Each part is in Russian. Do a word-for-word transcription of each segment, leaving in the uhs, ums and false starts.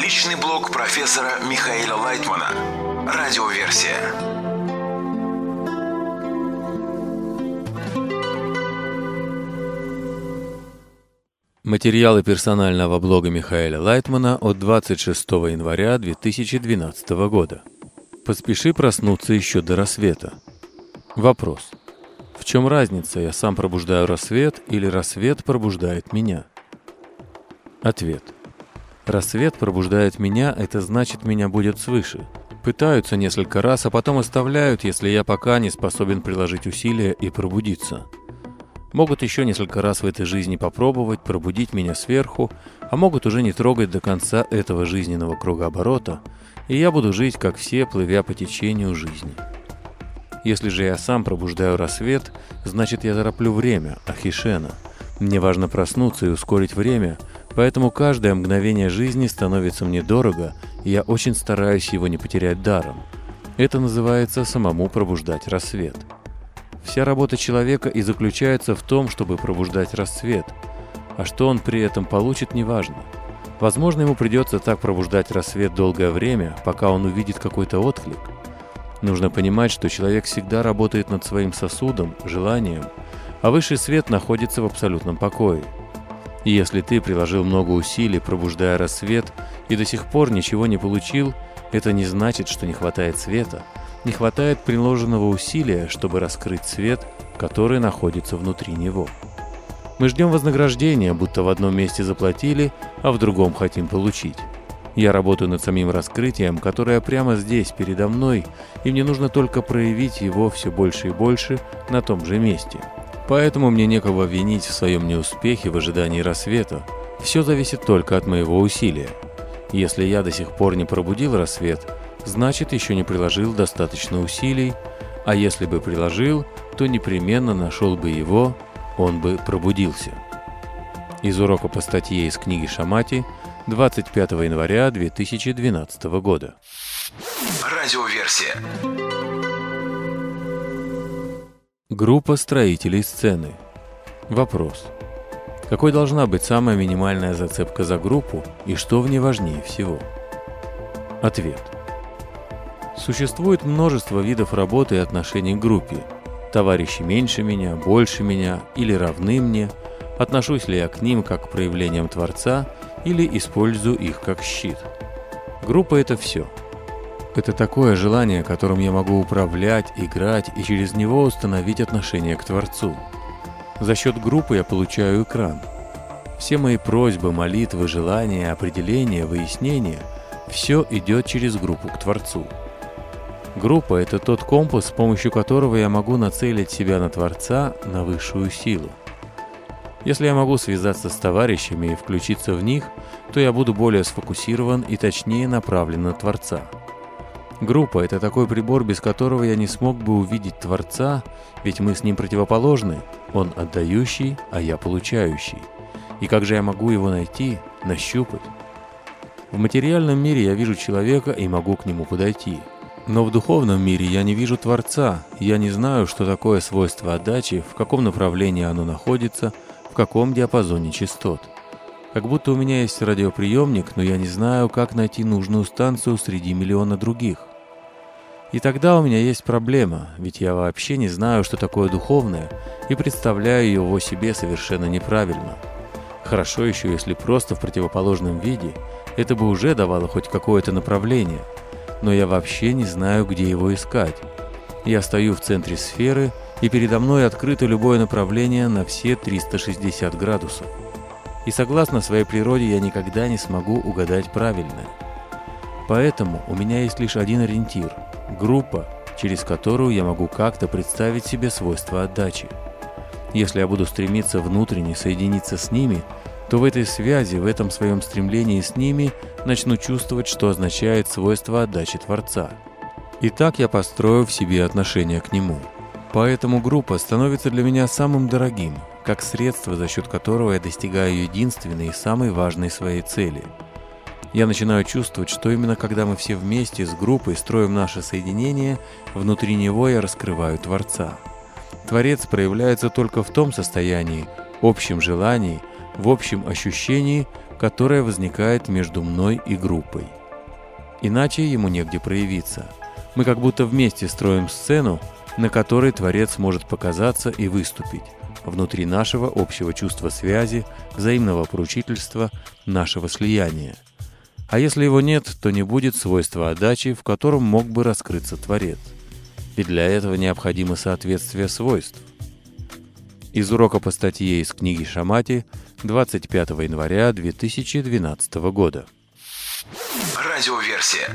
Личный блог профессора Михаила Лайтмана. Радиоверсия. Материалы персонального блога Михаила Лайтмана от двадцать шестого января две тысячи двенадцатого года. Поспеши проснуться еще до рассвета. Вопрос. В чем разница, я сам пробуждаю рассвет или рассвет пробуждает меня? Ответ. Рассвет пробуждает меня, это значит, меня будет свыше. Пытаются несколько раз, а потом оставляют, если я пока не способен приложить усилия и пробудиться. Могут еще несколько раз в этой жизни попробовать пробудить меня сверху, а могут уже не трогать до конца этого жизненного кругооборота, и я буду жить, как все, плывя по течению жизни. Если же я сам пробуждаю рассвет, значит, я тороплю время, ахишена. Мне важно проснуться и ускорить время, поэтому каждое мгновение жизни становится мне дорого, и я очень стараюсь его не потерять даром. Это называется самому пробуждать рассвет. Вся работа человека и заключается в том, чтобы пробуждать рассвет, а что он при этом получит, неважно. Возможно, ему придется так пробуждать рассвет долгое время, пока он увидит какой-то отклик. Нужно понимать, что человек всегда работает над своим сосудом, желанием, а высший свет находится в абсолютном покое. И если ты приложил много усилий, пробуждая рассвет, и до сих пор ничего не получил, это не значит, что не хватает света, не хватает приложенного усилия, чтобы раскрыть свет, который находится внутри него. Мы ждем вознаграждения, будто в одном месте заплатили, а в другом хотим получить. Я работаю над самим раскрытием, которое прямо здесь, передо мной, и мне нужно только проявить его все больше и больше на том же месте. Поэтому мне некого винить в своем неуспехе в ожидании рассвета. Все зависит только от моего усилия. Если я до сих пор не пробудил рассвет, значит, еще не приложил достаточно усилий, а если бы приложил, то непременно нашел бы его, он бы пробудился. Из урока по статье из книги Шамати двадцать пятого января две тысячи двенадцатого года. Радиоверсия. Группа строителей сцены. Вопрос. Какой должна быть самая минимальная зацепка за группу и что в ней важнее всего? Ответ. Существует множество видов работы и отношений к группе. Товарищи меньше меня, больше меня или равны мне, отношусь ли я к ним как к проявлениям Творца или использую их как щит. Группа – это все. Это такое желание, которым я могу управлять, играть и через него установить отношение к Творцу. За счет группы я получаю экран. Все мои просьбы, молитвы, желания, определения, выяснения – все идет через группу к Творцу. Группа – это тот компас, с помощью которого я могу нацелить себя на Творца, на высшую силу. Если я могу связаться с товарищами и включиться в них, то я буду более сфокусирован и точнее направлен на Творца. Группа – это такой прибор, без которого я не смог бы увидеть Творца, ведь мы с ним противоположны, он отдающий, а я получающий. И как же я могу его найти, нащупать? В материальном мире я вижу человека и могу к нему подойти. Но в духовном мире я не вижу Творца, я не знаю, что такое свойство отдачи, в каком направлении оно находится, в каком диапазоне частот. Как будто у меня есть радиоприемник, но я не знаю, как найти нужную станцию среди миллиона других. И тогда у меня есть проблема, ведь я вообще не знаю, что такое духовное, и представляю его себе совершенно неправильно. Хорошо еще, если просто в противоположном виде, это бы уже давало хоть какое-то направление, но я вообще не знаю, где его искать. Я стою в центре сферы, и передо мной открыто любое направление на все триста шестьдесят градусов. И согласно своей природе я никогда не смогу угадать правильное. Поэтому у меня есть лишь один ориентир – группа, через которую я могу как-то представить себе свойства отдачи. Если я буду стремиться внутренне соединиться с ними, то в этой связи, в этом своем стремлении с ними начну чувствовать, что означает свойство отдачи Творца. И так я построю в себе отношение к Нему. Поэтому группа становится для меня самым дорогим, как средство, за счет которого я достигаю единственной и самой важной своей цели. Я начинаю чувствовать, что именно когда мы все вместе с группой строим наше соединение, внутри него я раскрываю Творца. Творец проявляется только в том состоянии, общем желании, в общем ощущении, которая возникает между мной и группой. Иначе ему негде проявиться. Мы как будто вместе строим сцену, на которой Творец может показаться и выступить, внутри нашего общего чувства связи, взаимного поручительства, нашего слияния. А если его нет, то не будет свойства отдачи, в котором мог бы раскрыться Творец. Ведь для этого необходимо соответствие свойств. Из урока по статье из книги Шамати двадцать пятого января две тысячи двенадцатого года. Радиоверсия.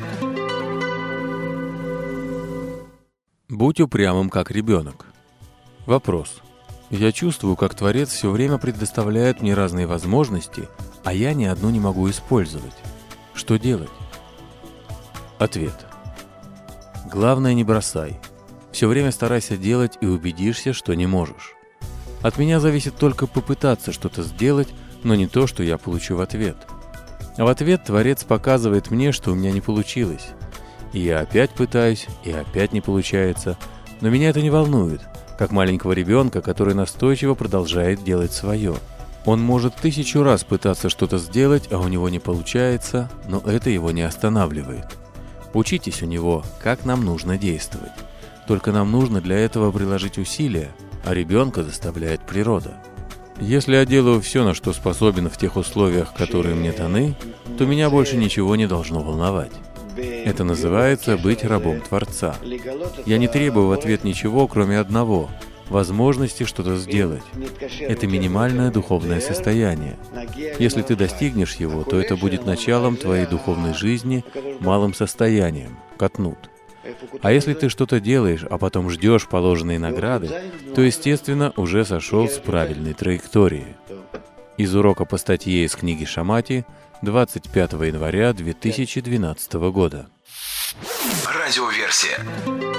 Будь упрямым, как ребенок. Вопрос. Я чувствую, как Творец все время предоставляет мне разные возможности, а я ни одну не могу использовать. Что делать? Ответ. Главное, не бросай. Все время старайся делать и убедишься, что не можешь. От меня зависит только попытаться что-то сделать, но не то, что я получу в ответ. А в ответ Творец показывает мне, что у меня не получилось. И я опять пытаюсь, и опять не получается. Но меня это не волнует, как маленького ребенка, который настойчиво продолжает делать свое. Он может тысячу раз пытаться что-то сделать, а у него не получается, но это его не останавливает. Учитесь у него, как нам нужно действовать. Только нам нужно для этого приложить усилия, а ребенка заставляет природа. Если я делаю все, на что способен в тех условиях, которые мне даны, то меня больше ничего не должно волновать. Это называется быть рабом Творца. Я не требую в ответ ничего, кроме одного – возможности что-то сделать. Это минимальное духовное состояние. Если ты достигнешь его, то это будет началом твоей духовной жизни, малым состоянием, катнут. А если ты что-то делаешь, а потом ждешь положенные награды, то, естественно, уже сошел с правильной траектории. Из урока по статье из книги Шамати двадцать пятого января две тысячи двенадцатого года. Радиоверсия.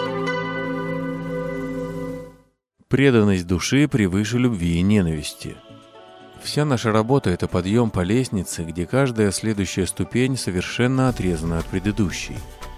Преданность души превыше любви и ненависти. Вся наша работа – это подъем по лестнице, где каждая следующая ступень совершенно отрезана от предыдущей.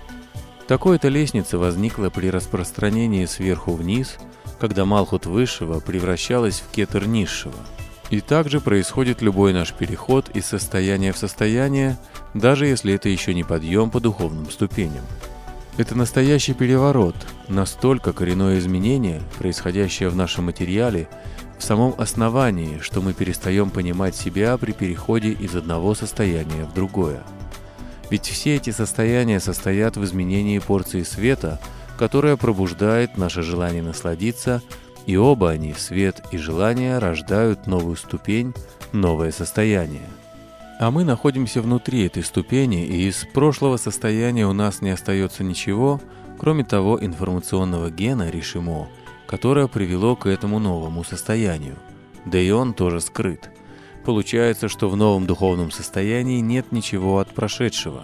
Такой-то лестница возникла при распространении сверху вниз, когда Малхут Высшего превращалась в Кетер Низшего. И также происходит любой наш переход из состояния в состояние, даже если это еще не подъем по духовным ступеням. Это настоящий переворот, настолько коренное изменение, происходящее в нашем материале, в самом основании, что мы перестаем понимать себя при переходе из одного состояния в другое. Ведь все эти состояния состоят в изменении порции света, которая пробуждает наше желание насладиться, и оба они, свет и желание, рождают новую ступень, новое состояние. А мы находимся внутри этой ступени, и из прошлого состояния у нас не остается ничего, кроме того информационного гена Ришимо, которое привело к этому новому состоянию. Да и он тоже скрыт. Получается, что в новом духовном состоянии нет ничего от прошедшего.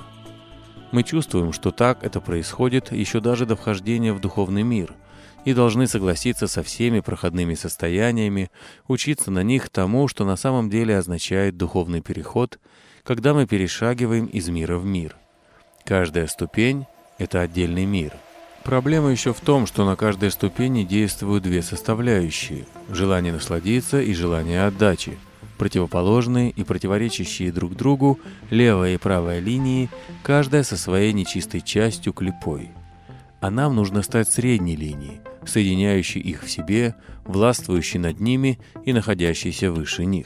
Мы чувствуем, что так это происходит еще даже до вхождения в духовный мир, и должны согласиться со всеми проходными состояниями, учиться на них тому, что на самом деле означает духовный переход, когда мы перешагиваем из мира в мир. Каждая ступень — это отдельный мир. Проблема еще в том, что на каждой ступени действуют две составляющие — желание насладиться и желание отдачи, противоположные и противоречащие друг другу левая и правая линии, каждая со своей нечистой частью клипой. А нам нужно стать средней линией, соединяющей их в себе, властвующей над ними и находящейся выше них.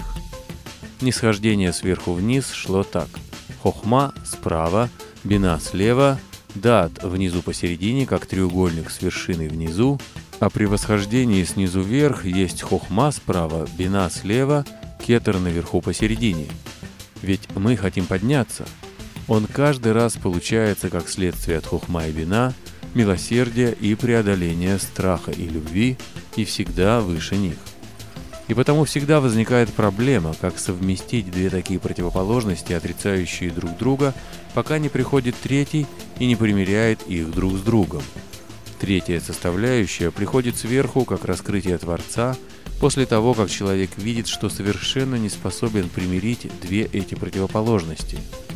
Нисхождение сверху вниз шло так: хохма справа, бина слева, дат внизу посередине, как треугольник с вершиной внизу, а при восхождении снизу вверх есть хохма справа, бина слева, кетер наверху посередине. Ведь мы хотим подняться. Он каждый раз получается как следствие от хохма и бина, милосердия и преодоления страха и любви, и всегда выше них. И потому всегда возникает проблема, как совместить две такие противоположности, отрицающие друг друга, пока не приходит третий и не примиряет их друг с другом. Третья составляющая приходит сверху, как раскрытие Творца, после того, как человек видит, что совершенно не способен примирить две эти противоположности.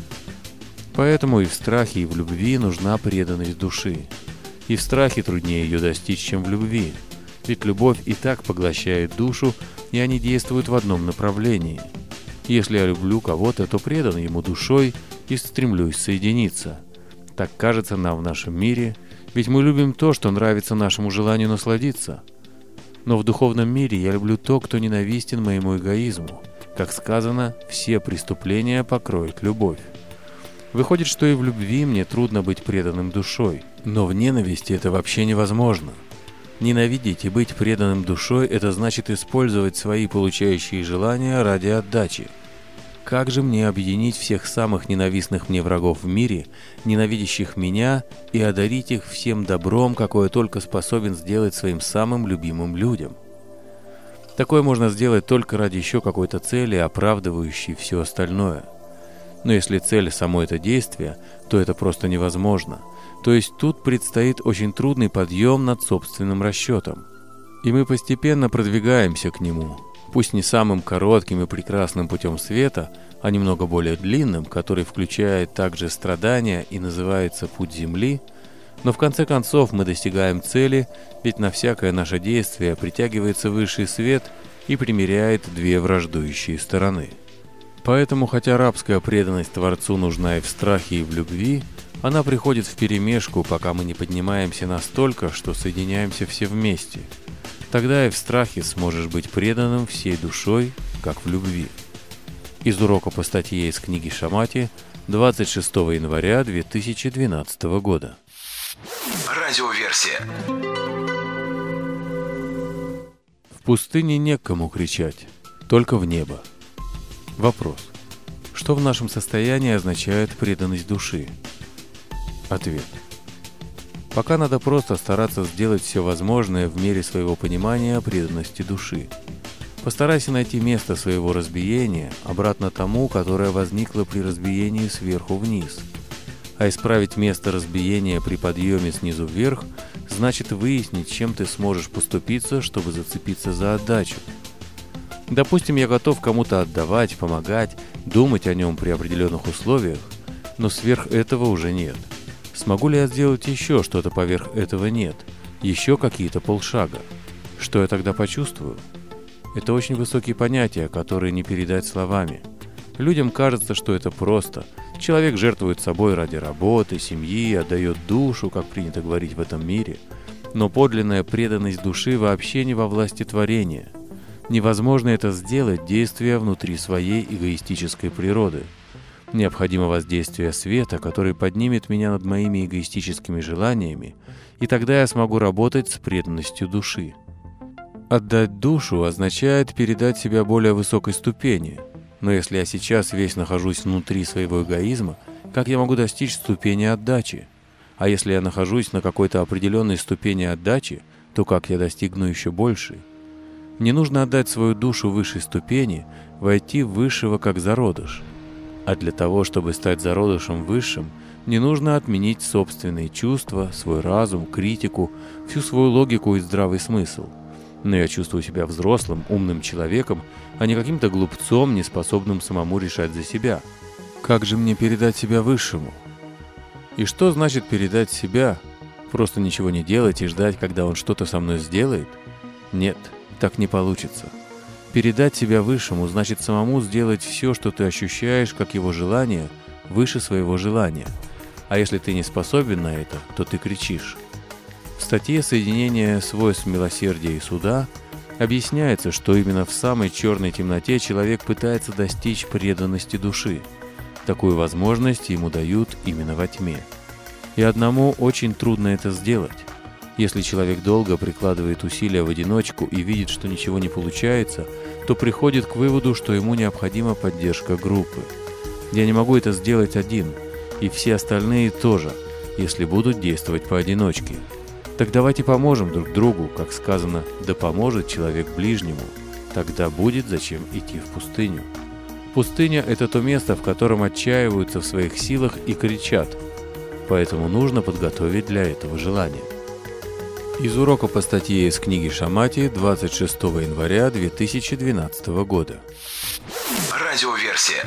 Поэтому и в страхе, и в любви нужна преданность души. И в страхе труднее ее достичь, чем в любви. Ведь любовь и так поглощает душу, и они действуют в одном направлении. Если я люблю кого-то, то предан ему душой и стремлюсь соединиться. Так кажется нам в нашем мире, ведь мы любим то, что нравится нашему желанию насладиться. Но в духовном мире я люблю то, кто ненавистен моему эгоизму. Как сказано, все преступления покроет любовь. Выходит, что и в любви мне трудно быть преданным душой, но в ненависти это вообще невозможно. Ненавидеть и быть преданным душой – это значит использовать свои получающие желания ради отдачи. Как же мне объединить всех самых ненавистных мне врагов в мире, ненавидящих меня, и одарить их всем добром, какое только способен сделать своим самым любимым людям? Такое можно сделать только ради еще какой-то цели, оправдывающей все остальное. Но если цель само это действие, то это просто невозможно. То есть тут предстоит очень трудный подъем над собственным расчетом. И мы постепенно продвигаемся к нему. Пусть не самым коротким и прекрасным путем света, а немного более длинным, который включает также страдания и называется «Путь Земли», но в конце концов мы достигаем цели, ведь на всякое наше действие притягивается высший свет и примиряет две враждующие стороны. Поэтому, хотя рабская преданность Творцу нужна и в страхе, и в любви, она приходит вперемешку, пока мы не поднимаемся настолько, что соединяемся все вместе. Тогда и в страхе сможешь быть преданным всей душой, как в любви. Из урока по статье из книги Шамати двадцать шестого января две тысячи двенадцатого года. Радиоверсия. В пустыне некому кричать, только в небо. Вопрос. Что в нашем состоянии означает преданность души? Ответ. Пока надо просто стараться сделать все возможное в мере своего понимания преданности души. Постарайся найти место своего разбиения обратно тому, которое возникло при разбиении сверху вниз. А исправить место разбиения при подъеме снизу вверх значит выяснить, чем ты сможешь поступиться, чтобы зацепиться за отдачу. Допустим, я готов кому-то отдавать, помогать, думать о нем при определенных условиях, но сверх этого уже нет. Смогу ли я сделать еще что-то поверх этого? Нет. Еще какие-то полшага. Что я тогда почувствую? Это очень высокие понятия, которые не передать словами. Людям кажется, что это просто. Человек жертвует собой ради работы, семьи, отдает душу, как принято говорить в этом мире. Но подлинная преданность души вообще не во власти творения. Невозможно это сделать, действуя внутри своей эгоистической природы. Необходимо воздействие света, который поднимет меня над моими эгоистическими желаниями, и тогда я смогу работать с преданностью души. Отдать душу означает передать себя более высокой ступени. Но если я сейчас весь нахожусь внутри своего эгоизма, как я могу достичь ступени отдачи? А если я нахожусь на какой-то определенной ступени отдачи, то как я достигну еще большей? Не нужно отдать свою душу высшей ступени, войти в высшего как зародыш. А для того, чтобы стать зародышем высшим, не нужно отменить собственные чувства, свой разум, критику, всю свою логику и здравый смысл. Но я чувствую себя взрослым, умным человеком, а не каким-то глупцом, не способным самому решать за себя. Как же мне передать себя высшему? И что значит передать себя? Просто ничего не делать и ждать, когда он что-то со мной сделает? Нет, так не получится. Передать себя высшему значит самому сделать все, что ты ощущаешь, как его желание, выше своего желания. А если ты не способен на это, то ты кричишь. В статье «Соединение свойств милосердия и суда» объясняется, что именно в самой черной темноте человек пытается достичь преданности души. Такую возможность ему дают именно во тьме. И одному очень трудно это сделать. Если человек долго прикладывает усилия в одиночку и видит, что ничего не получается, то приходит к выводу, что ему необходима поддержка группы. Я не могу это сделать один, и все остальные тоже, если будут действовать поодиночке. Так давайте поможем друг другу, как сказано, да поможет человек ближнему, тогда будет зачем идти в пустыню. Пустыня – это то место, в котором отчаиваются в своих силах и кричат, поэтому нужно подготовить для этого желание. Из урока по статье из книги Шамати двадцать шестого января две тысячи двенадцатого года. Радиоверсия.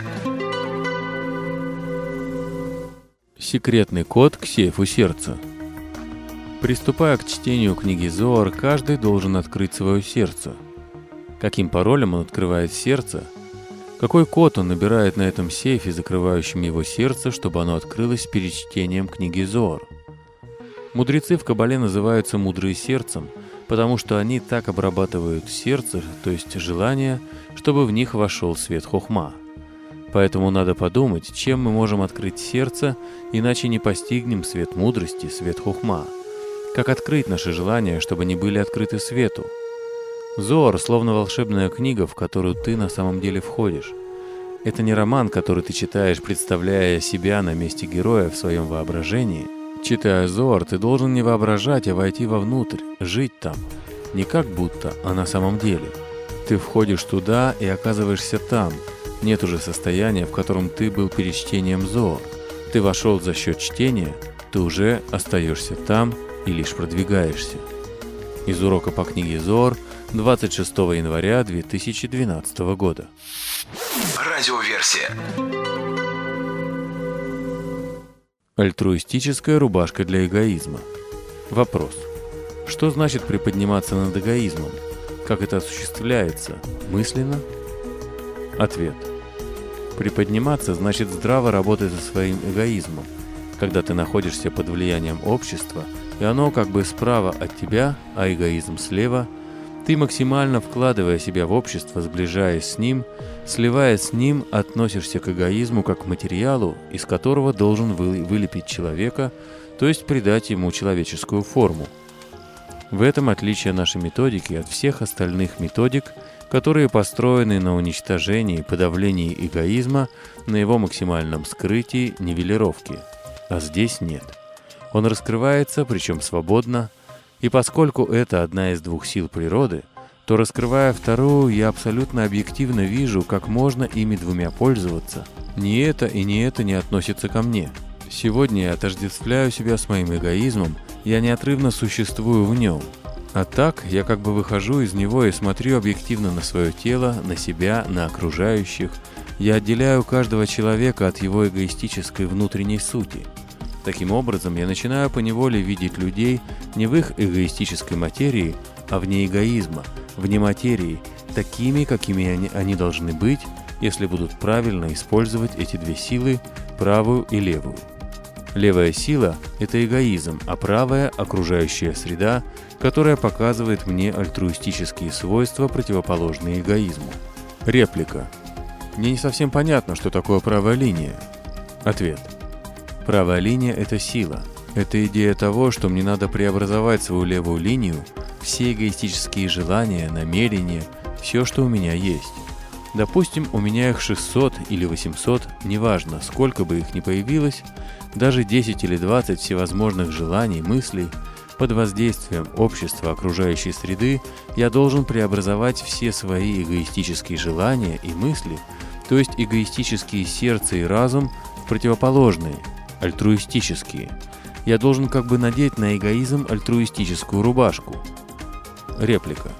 Секретный код к сейфу сердца. Приступая к чтению книги Зоар, каждый должен открыть свое сердце. Каким паролем он открывает сердце? Какой код он набирает на этом сейфе, закрывающем его сердце, чтобы оно открылось перед чтением книги Зоар? Мудрецы в Кабале называются «мудрые сердцем», потому что они так обрабатывают сердце, то есть желание, чтобы в них вошел свет хохма. Поэтому надо подумать, чем мы можем открыть сердце, иначе не постигнем свет мудрости, свет хохма. Как открыть наши желания, чтобы они были открыты свету? Зоар словно волшебная книга, в которую ты на самом деле входишь. Это не роман, который ты читаешь, представляя себя на месте героя в своем воображении. Читая Зоар, ты должен не воображать, а войти вовнутрь, жить там. Не как будто, а на самом деле. Ты входишь туда и оказываешься там. Нет уже состояния, в котором ты был перед чтением Зоар. Ты вошел за счет чтения, ты уже остаешься там и лишь продвигаешься. Из урока по книге Зоар двадцать шестого января две тысячи двенадцатого года. Радиоверсия. Альтруистическая рубашка для эгоизма. Вопрос. Что значит приподниматься над эгоизмом? Как это осуществляется? Мысленно? Ответ. Приподниматься значит здраво работать со своим эгоизмом, когда ты находишься под влиянием общества, и оно как бы справа от тебя, а эгоизм слева, ты, максимально вкладывая себя в общество, сближаясь с ним, сливаясь с ним, относишься к эгоизму как к материалу, из которого должен вы, вылепить человека, то есть придать ему человеческую форму. В этом отличие нашей методики от всех остальных методик, которые построены на уничтожении и подавлении эгоизма, на его максимальном скрытии, нивелировке. А здесь нет. Он раскрывается, причем свободно, и поскольку это одна из двух сил природы, то, раскрывая вторую, я абсолютно объективно вижу, как можно ими двумя пользоваться. Ни это и ни это не относится ко мне. Сегодня я отождествляю себя с моим эгоизмом, я неотрывно существую в нем. А так, я как бы выхожу из него и смотрю объективно на свое тело, на себя, на окружающих. Я отделяю каждого человека от его эгоистической внутренней сути. Таким образом, я начинаю поневоле видеть людей не в их эгоистической материи, а вне эгоизма, вне материи, такими, какими они, они должны быть, если будут правильно использовать эти две силы, правую и левую. Левая сила – это эгоизм, а правая – окружающая среда, которая показывает мне альтруистические свойства, противоположные эгоизму. Реплика. Мне не совсем понятно, что такое правая линия. Ответ. Правая линия – это сила. Это идея того, что мне надо преобразовать свою левую линию, все эгоистические желания, намерения, все, что у меня есть. Допустим, у меня их шестьсот или восемьсот, неважно, сколько бы их ни появилось, даже десять или двадцать всевозможных желаний, мыслей, под воздействием общества, окружающей среды, я должен преобразовать все свои эгоистические желания и мысли, то есть эгоистические сердце и разум, в противоположные, альтруистические. Я должен как бы надеть на эгоизм альтруистическую рубашку. Реплика.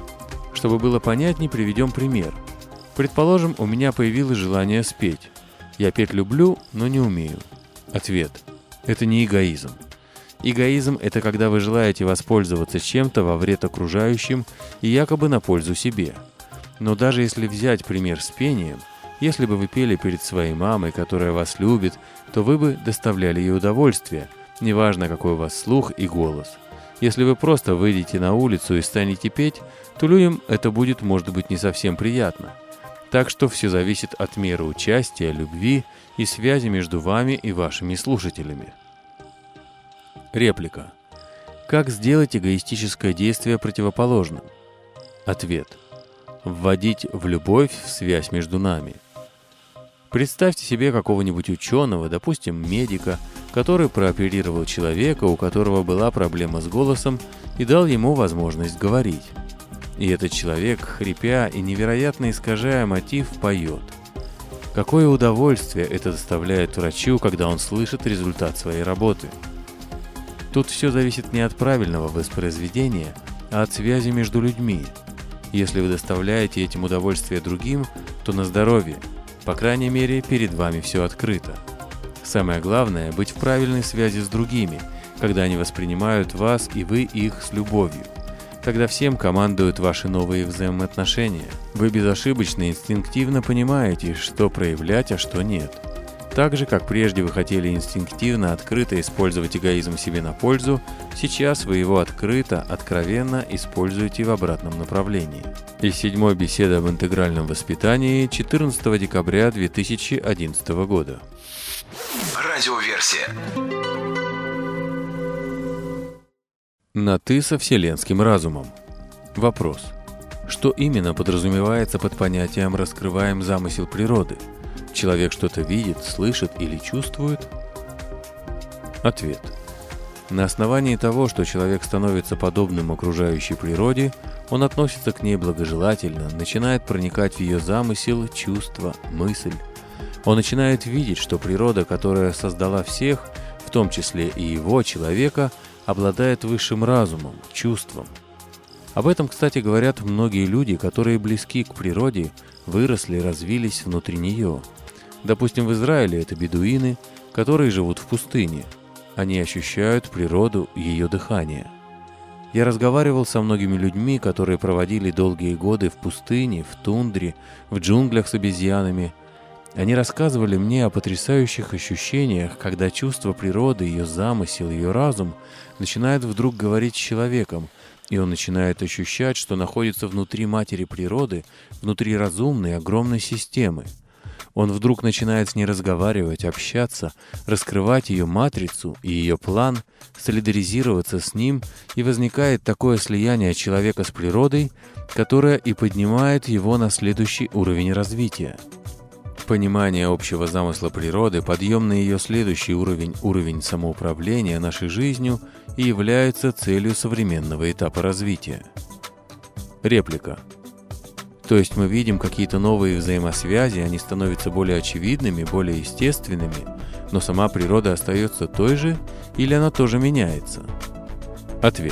Чтобы было понятнее, приведем пример. Предположим, у меня появилось желание спеть. Я петь люблю, но не умею. Ответ. Это не эгоизм. Эгоизм – это когда вы желаете воспользоваться чем-то во вред окружающим и якобы на пользу себе. Но даже если взять пример с пением, если бы вы пели перед своей мамой, которая вас любит, то вы бы доставляли ей удовольствие, неважно какой у вас слух и голос. Если вы просто выйдете на улицу и станете петь, то людям это будет, может быть, не совсем приятно. Так что все зависит от меры участия, любви и связи между вами и вашими слушателями. Реплика. Как сделать эгоистическое действие противоположным? Ответ. Вводить в любовь в связь между нами. Представьте себе какого-нибудь ученого, допустим, медика, который прооперировал человека, у которого была проблема с голосом, и дал ему возможность говорить. И этот человек, хрипя и невероятно искажая мотив, поет. Какое удовольствие это доставляет врачу, когда он слышит результат своей работы. Тут все зависит не от правильного воспроизведения, а от связи между людьми. Если вы доставляете этим удовольствие другим, то на здоровье. По крайней мере, перед вами все открыто. Самое главное – быть в правильной связи с другими, когда они воспринимают вас и вы их с любовью. когда всем командуют ваши новые взаимоотношения. Вы безошибочно инстинктивно понимаете, что проявлять, а что нет. Так же, как прежде вы хотели инстинктивно, открыто использовать эгоизм себе на пользу, сейчас вы его открыто, откровенно используете в обратном направлении. Из седьмой беседы об интегральном воспитании четырнадцатого декабря две тысячи одиннадцатого года. Радиоверсия. На «ты» со вселенским разумом. Вопрос. Что именно подразумевается под понятием «раскрываем замысел природы»? Человек что-то видит, слышит или чувствует? Ответ. На основании того, что человек становится подобным окружающей природе, он относится к ней благожелательно, начинает проникать в ее замысел, чувство, мысль. Он начинает видеть, что природа, которая создала всех, в том числе и его, человека, обладает высшим разумом, чувством. Об этом, кстати, говорят многие люди, которые близки к природе, выросли, развились внутри нее. Допустим, в Израиле это бедуины, которые живут в пустыне. Они ощущают природу, ее дыхание. Я разговаривал со многими людьми, которые проводили долгие годы в пустыне, в тундре, в джунглях с обезьянами. Они рассказывали мне о потрясающих ощущениях, когда чувство природы, ее замысел, ее разум начинают вдруг говорить с человеком, и он начинает ощущать, что находится внутри матери природы, внутри разумной, огромной системы. Он вдруг начинает с ней разговаривать, общаться, раскрывать ее матрицу и ее план, солидаризироваться с ним, и возникает такое слияние человека с природой, которое и поднимает его на следующий уровень развития. Понимание общего замысла природы, подъем на ее следующий уровень, уровень самоуправления нашей жизнью, и является целью современного этапа развития. Реплика. То есть мы видим какие-то новые взаимосвязи, они становятся более очевидными, более естественными, но сама природа остается той же или она тоже меняется? Ответ.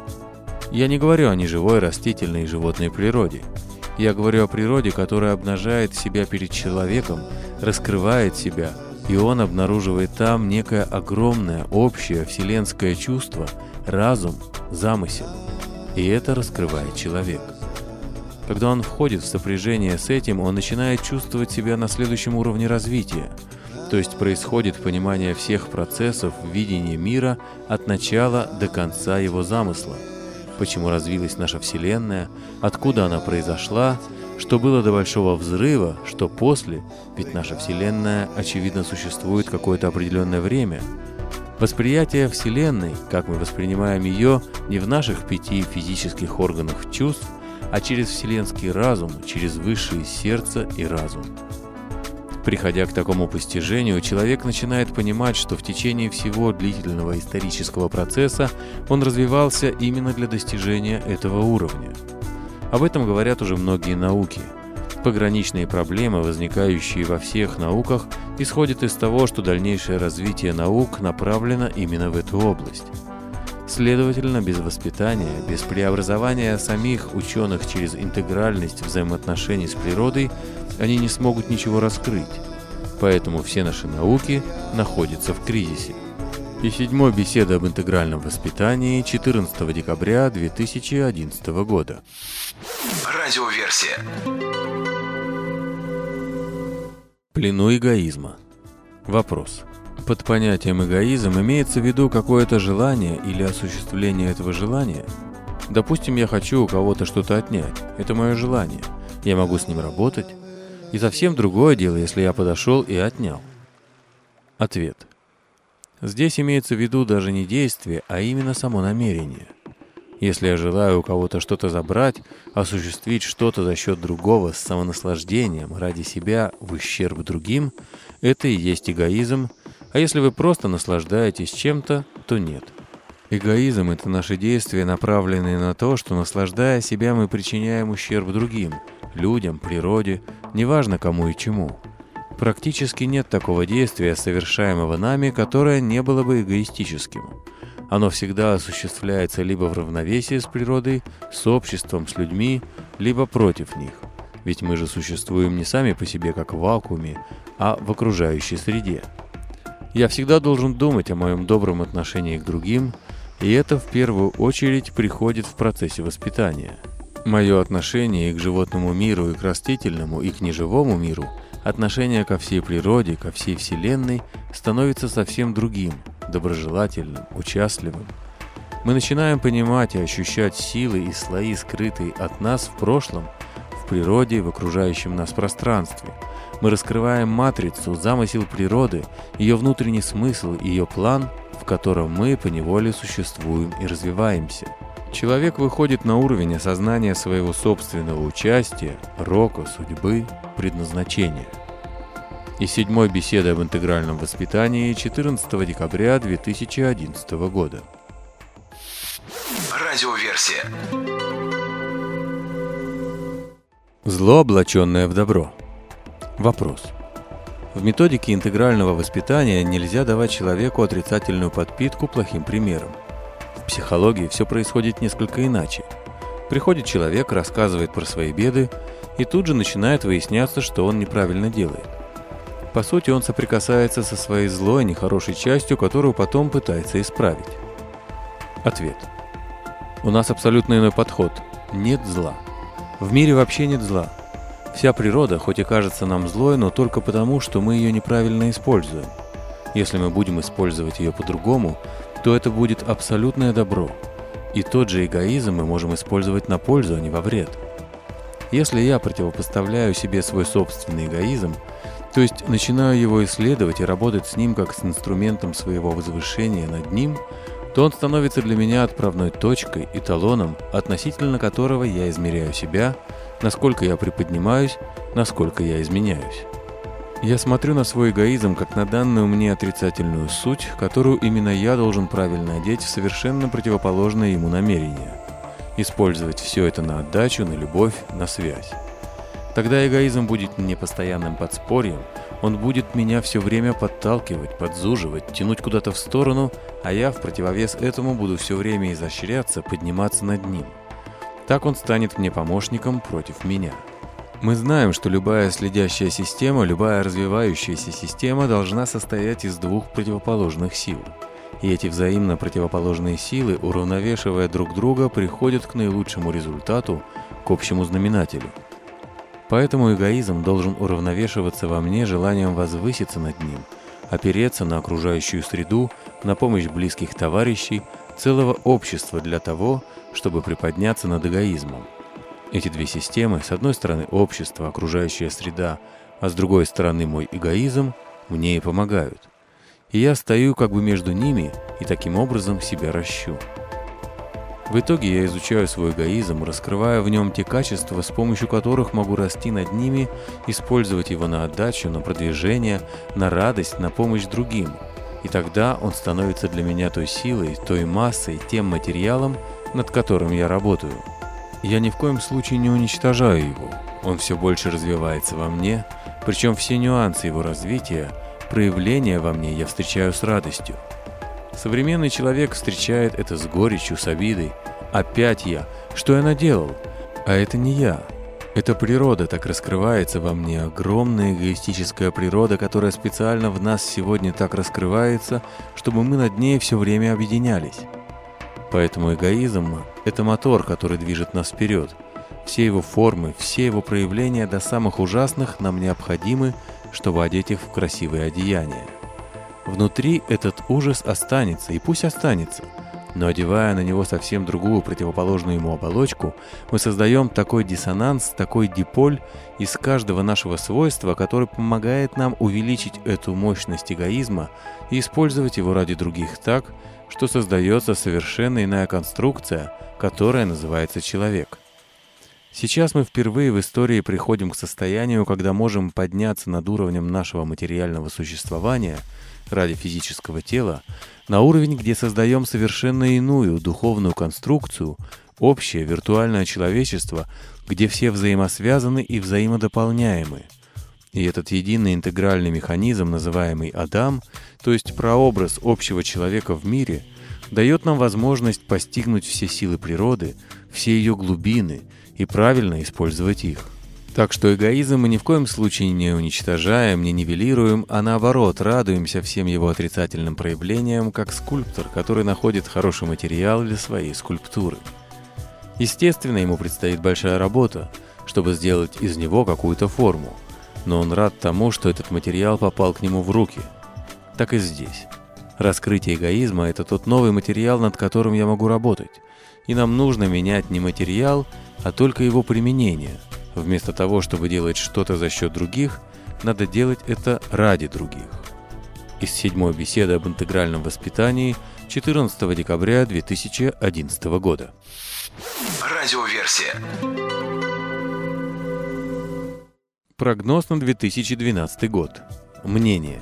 Я не говорю о неживой растительной и животной природе. Я говорю о природе, которая обнажает себя перед человеком, раскрывает себя, и он обнаруживает там некое огромное, общее, вселенское чувство, разум, замысел. И это раскрывает человек. Когда он входит в сопряжение с этим, он начинает чувствовать себя на следующем уровне развития. То есть происходит понимание всех процессов видения мира от начала до конца его замысла. Почему развилась наша Вселенная, откуда она произошла, что было до Большого Взрыва, что после, ведь наша Вселенная, очевидно, существует какое-то определенное время. Восприятие Вселенной, как мы воспринимаем ее, не в наших пяти физических органах чувств, а через вселенский разум, через высшее сердце и разум. Приходя к такому постижению, человек начинает понимать, что в течение всего длительного исторического процесса он развивался именно для достижения этого уровня. Об этом говорят уже многие науки. Пограничные проблемы, возникающие во всех науках, исходят из того, что дальнейшее развитие наук направлено именно в эту область. Следовательно, без воспитания, без преобразования самих ученых через интегральность взаимоотношений с природой, они не смогут ничего раскрыть. Поэтому все наши науки находятся в кризисе. И седьмой беседа об интегральном воспитании четырнадцатого декабря две тысячи одиннадцатого года. Радиоверсия. В плену эгоизма. Вопрос. Под понятием эгоизм имеется в виду какое-то желание или осуществление этого желания? Допустим, я хочу у кого-то что-то отнять. Это мое желание. Я могу с ним работать. И совсем другое дело, если я подошел и отнял. Ответ. Здесь имеется в виду даже не действие, а именно само намерение. Если я желаю у кого-то что-то забрать, осуществить что-то за счет другого с самонаслаждением ради себя в ущерб другим, это и есть эгоизм. А если вы просто наслаждаетесь чем-то, то нет. Эгоизм – это наши действия, направленные на то, что, наслаждая себя, мы причиняем ущерб другим, людям, природе, неважно кому и чему. Практически нет такого действия, совершаемого нами, которое не было бы эгоистическим. Оно всегда осуществляется либо в равновесии с природой, с обществом, с людьми, либо против них. Ведь мы же существуем не сами по себе, как в вакууме, а в окружающей среде. Я всегда должен думать о моем добром отношении к другим. И это в первую очередь приходит в процессе воспитания. Мое отношение и к животному миру, и к растительному, и к неживому миру, отношение ко всей природе, ко всей Вселенной становится совсем другим, доброжелательным, участливым. Мы начинаем понимать и ощущать силы и слои, скрытые от нас в прошлом, в природе, в окружающем нас пространстве. Мы раскрываем матрицу, замысел природы, ее внутренний смысл, ее план, в котором мы поневоле существуем и развиваемся. Человек выходит на уровень осознания своего собственного участия, рока, судьбы, предназначения. Из седьмой беседы об интегральном воспитании четырнадцатого декабря две тысячи одиннадцатого года. Радиоверсия. Зло, облаченное в добро. Вопрос. В методике интегрального воспитания нельзя давать человеку отрицательную подпитку плохим примером. В психологии все происходит несколько иначе. Приходит человек, рассказывает про свои беды, и тут же начинает выясняться, что он неправильно делает. По сути, он соприкасается со своей злой, нехорошей частью, которую потом пытается исправить. Ответ. У нас абсолютно иной подход. Нет зла. В мире вообще нет зла. Вся природа, хоть и кажется нам злой, но только потому, что мы ее неправильно используем. Если мы будем использовать ее по-другому, то это будет абсолютное добро. И тот же эгоизм мы можем использовать на пользу, а не во вред. Если я противопоставляю себе свой собственный эгоизм, то есть начинаю его исследовать и работать с ним как с инструментом своего возвышения над ним, то он становится для меня отправной точкой, эталоном, относительно которого я измеряю себя, насколько я приподнимаюсь, насколько я изменяюсь. Я смотрю на свой эгоизм как на данную мне отрицательную суть, которую именно я должен правильно одеть в совершенно противоположное ему намерение. Использовать все это на отдачу, на любовь, на связь. Тогда эгоизм будет не постоянным подспорьем, он будет меня все время подталкивать, подзуживать, тянуть куда-то в сторону, а я в противовес этому буду все время изощряться, подниматься над ним. Так он станет мне помощником против меня. Мы знаем, что любая следящая система, любая развивающаяся система должна состоять из двух противоположных сил. И эти взаимно противоположные силы, уравновешивая друг друга, приходят к наилучшему результату, к общему знаменателю. Поэтому эгоизм должен уравновешиваться во мне желанием возвыситься над ним, опереться на окружающую среду, на помощь близких товарищей, целого общества для того, чтобы приподняться над эгоизмом. Эти две системы, с одной стороны общество, окружающая среда, а с другой стороны мой эгоизм, мне и помогают. И я стою как бы между ними и таким образом себя ращу. В итоге я изучаю свой эгоизм, раскрывая в нем те качества, с помощью которых могу расти над ними, использовать его на отдачу, на продвижение, на радость, на помощь другим. И тогда он становится для меня той силой, той массой, тем материалом, над которым я работаю. Я ни в коем случае не уничтожаю его. Он все больше развивается во мне, причем все нюансы его развития, проявления во мне я встречаю с радостью. Современный человек встречает это с горечью, с обидой. Опять я. Что я наделал? А это не я. Эта природа так раскрывается во мне, огромная эгоистическая природа, которая специально в нас сегодня так раскрывается, чтобы мы над ней все время объединялись. Поэтому эгоизм – это мотор, который движет нас вперед. Все его формы, все его проявления до самых ужасных нам необходимы, чтобы одеть их в красивые одеяния. Внутри этот ужас останется, и пусть останется, но одевая на него совсем другую противоположную ему оболочку, мы создаем такой диссонанс, такой диполь из каждого нашего свойства, который помогает нам увеличить эту мощность эгоизма и использовать его ради других так, что создается совершенно иная конструкция, которая называется человек. Сейчас мы впервые в истории приходим к состоянию, когда можем подняться над уровнем нашего материального существования ради физического тела на уровень, где создаем совершенно иную духовную конструкцию, общее виртуальное человечество, где все взаимосвязаны и взаимодополняемы. И этот единый интегральный механизм, называемый Адам, то есть прообраз общего человека в мире, дает нам возможность постигнуть все силы природы, все ее глубины и правильно использовать их. Так что эгоизм мы ни в коем случае не уничтожаем, не нивелируем, а наоборот, радуемся всем его отрицательным проявлениям, как скульптор, который находит хороший материал для своей скульптуры. Естественно, ему предстоит большая работа, чтобы сделать из него какую-то форму, но он рад тому, что этот материал попал к нему в руки. Так и здесь. Раскрытие эгоизма – это тот новый материал, над которым я могу работать, и нам нужно менять не материал, а только его применение. Вместо того, чтобы делать что-то за счет других, надо делать это ради других. Из седьмой беседы об интегральном воспитании четырнадцатого декабря две тысячи одиннадцатого года. Радиоверсия. Прогноз на две тысячи двенадцатый год. Мнение.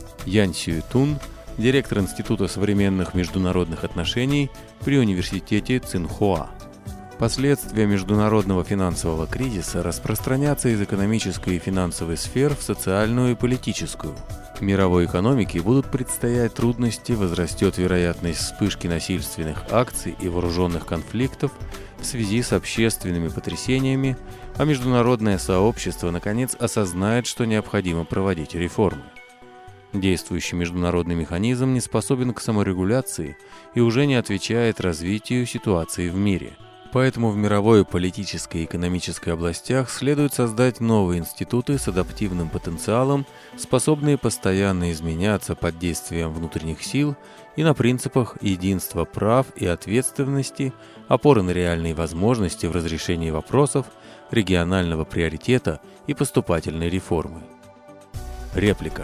Ян Сюэтун, директор Института современных международных отношений при университете Цинхуа. Последствия международного финансового кризиса распространятся из экономической и финансовой сфер в социальную и политическую. Мировой экономике будут предстоять трудности, возрастет вероятность вспышки насильственных акций и вооруженных конфликтов в связи с общественными потрясениями, а международное сообщество наконец осознает, что необходимо проводить реформы. Действующий международный механизм не способен к саморегуляции и уже не отвечает развитию ситуации в мире. Поэтому в мировой политической и экономической областях следует создать новые институты с адаптивным потенциалом, способные постоянно изменяться под действием внутренних сил и на принципах единства прав и ответственности, опоры на реальные возможности в разрешении вопросов, регионального приоритета и поступательной реформы. Реплика.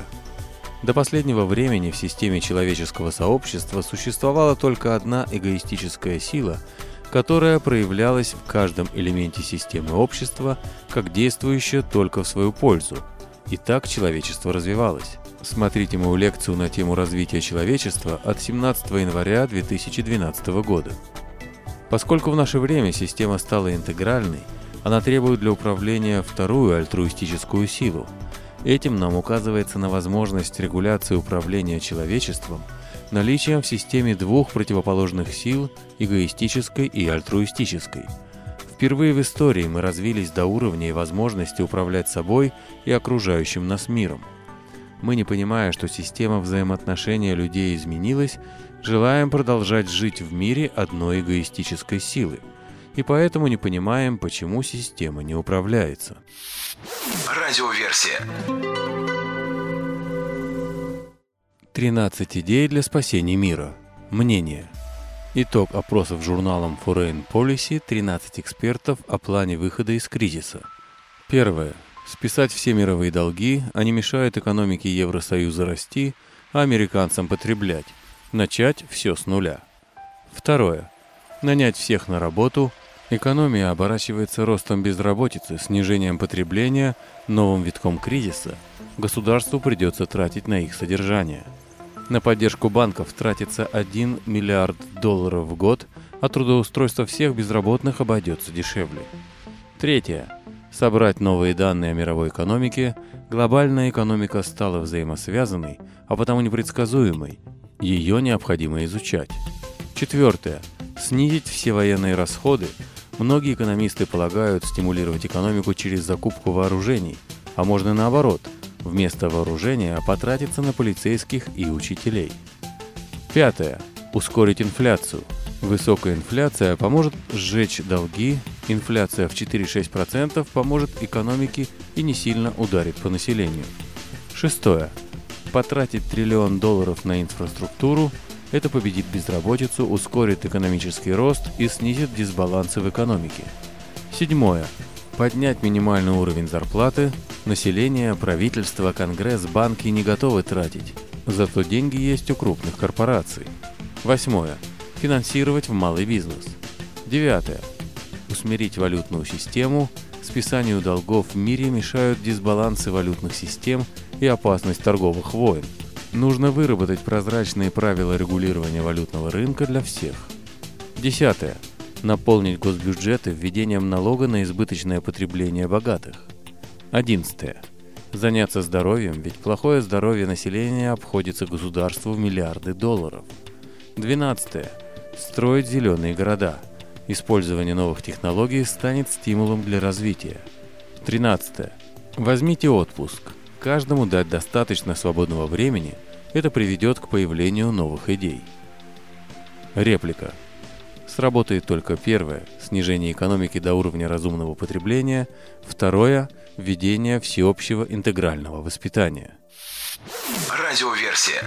До последнего времени в системе человеческого сообщества существовала только одна эгоистическая сила, которая проявлялась в каждом элементе системы общества как действующая только в свою пользу. И так человечество развивалось. Смотрите мою лекцию на тему развития человечества от семнадцатого января две тысячи двенадцатого года. Поскольку в наше время система стала интегральной, она требует для управления вторую альтруистическую силу. Этим нам указывается на возможность регуляции управления человечеством наличием в системе двух противоположных сил, эгоистической и альтруистической. Впервые в истории мы развились до уровня и возможности управлять собой и окружающим нас миром. Мы, не понимая, что система взаимоотношения людей изменилась, желаем продолжать жить в мире одной эгоистической силы. И поэтому не понимаем, почему система не управляется. Радиоверсия. тринадцать идей для спасения мира. Мнение. Итог опросов журналом Foreign Policy тринадцать экспертов о плане выхода из кризиса. Первое. Списать все мировые долги, они мешают экономике Евросоюза расти, а американцам потреблять. Начать все с нуля. Второе. Нанять всех на работу. Экономия оборачивается ростом безработицы, снижением потребления, новым витком кризиса. Государству придется тратить на их содержание. На поддержку банков тратится один миллиард долларов в год, а трудоустройство всех безработных обойдется дешевле. Третье. Собрать новые данные о мировой экономике. Глобальная экономика стала взаимосвязанной, а потому непредсказуемой. Ее необходимо изучать. Четвертое. Снизить все военные расходы. Многие экономисты полагают стимулировать экономику через закупку вооружений, а можно наоборот, вместо вооружения потратиться на полицейских и учителей. Пятое. Ускорить инфляцию. Высокая инфляция поможет сжечь долги, инфляция в четыре-шесть процентов поможет экономике и не сильно ударит по населению. Шестое. Потратить триллион долларов на инфраструктуру – это победит безработицу, ускорит экономический рост и снизит дисбалансы в экономике. Седьмое. Поднять минимальный уровень зарплаты. Население, правительство, конгресс, банки не готовы тратить. Зато деньги есть у крупных корпораций. Восьмое. Финансировать в малый бизнес. Девятое. Усмирить валютную систему. Списанию долгов в мире мешают дисбалансы валютных систем и опасность торговых войн. Нужно выработать прозрачные правила регулирования валютного рынка для всех. Десятое. Наполнить госбюджеты введением налога на избыточное потребление богатых. Одиннадцатое. Заняться здоровьем, ведь плохое здоровье населения обходится государству в миллиарды долларов. Двенадцатое. Строить зеленые города. Использование новых технологий станет стимулом для развития. Тринадцатое. Возьмите отпуск. Каждому дать достаточно свободного времени – это приведет к появлению новых идей. Реплика. Сработает только первое – снижение экономики до уровня разумного потребления, второе – введение всеобщего интегрального воспитания. Радиоверсия.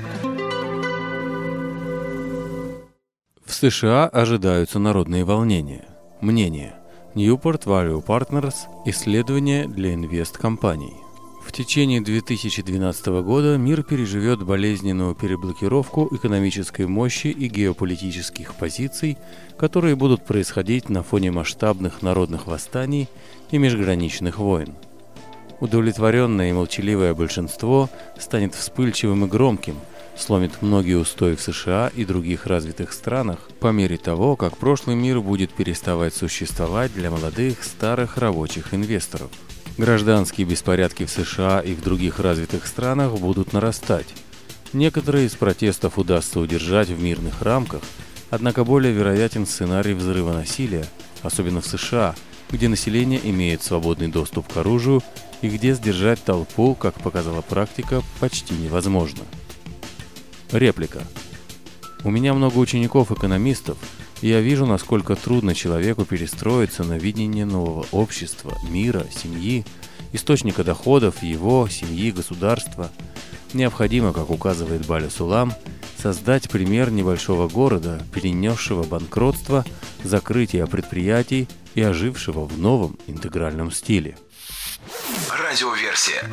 В США ожидаются народные волнения. Мнение. Newport Value Partners. Исследование для инвесткомпаний. В течение две тысячи двенадцатого года мир переживет болезненную переблокировку экономической мощи и геополитических позиций, которые будут происходить на фоне масштабных народных восстаний и межграничных войн. Удовлетворенное и молчаливое большинство станет вспыльчивым и громким, сломит многие устои в США и других развитых странах по мере того, как прошлый мир будет переставать существовать для молодых, старых рабочих инвесторов. Гражданские беспорядки в США и в других развитых странах будут нарастать. Некоторые из протестов удастся удержать в мирных рамках, однако более вероятен сценарий взрыва насилия, особенно в США, где население имеет свободный доступ к оружию и где сдержать толпу, как показала практика, почти невозможно. Реплика. У меня много учеников-экономистов, и я вижу, насколько трудно человеку перестроиться на видение нового общества, мира, семьи, источника доходов его, семьи, государства. Необходимо, как указывает Баля Сулам, создать пример небольшого города, перенесшего банкротство, закрытие предприятий и ожившего в новом интегральном стиле. Радиоверсия.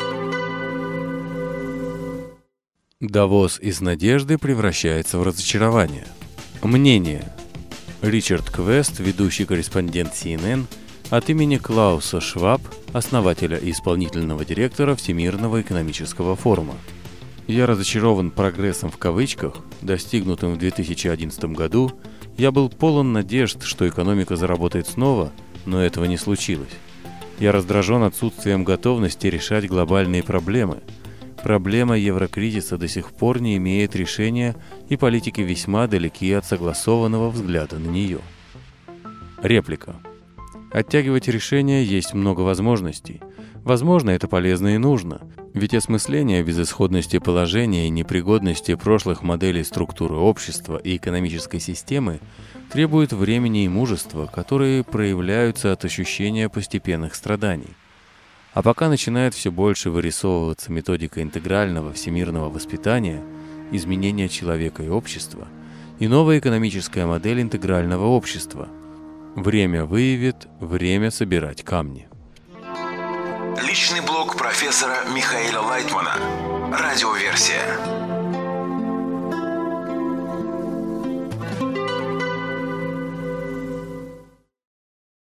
Давос из надежды превращается в разочарование. Мнение. Ричард Квест, ведущий корреспондент си эн эн, от имени Клауса Шваб, основателя и исполнительного директора Всемирного экономического форума. Я разочарован прогрессом в кавычках, достигнутым в две тысячи одиннадцатом году. Я был полон надежд, что экономика заработает снова, но этого не случилось. Я раздражен отсутствием готовности решать глобальные проблемы. Проблема еврокризиса до сих пор не имеет решения, и политики весьма далеки от согласованного взгляда на нее. Реплика. Оттягивать решения есть много возможностей. Возможно, это полезно и нужно, ведь осмысление безысходности положения и непригодности прошлых моделей структуры общества и экономической системы требует времени и мужества, которые проявляются от ощущения постепенных страданий. А пока начинает все больше вырисовываться методика интегрального всемирного воспитания, изменения человека и общества и новая экономическая модель интегрального общества. Время выявит, время собирать камни. Личный блог профессора Михаила Лайтмана. Радиоверсия.